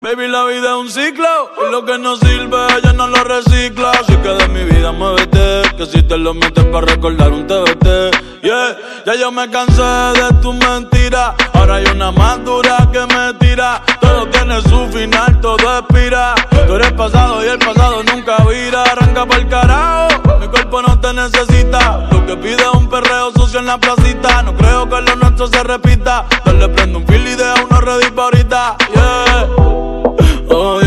Baby, la vida es un ciclo y lo que no sirve ella no lo recicla. Así que de mi vida muévete, que si te lo metes para recordar un TBT. Yeah, ya yo me cansé de tus mentiras. Ahora hay una más dura que me tira. Todo tiene su final, todo expira. Tú eres pasado y el pasado nunca vira. Arranca pa'l carajo, mi cuerpo no te necesita. Lo que pide es un perreo sucio en la placita. No creo que lo nuestro se repita. Dale, prende un fil y deja uno ready pa' ahorita. Yeah. Oh,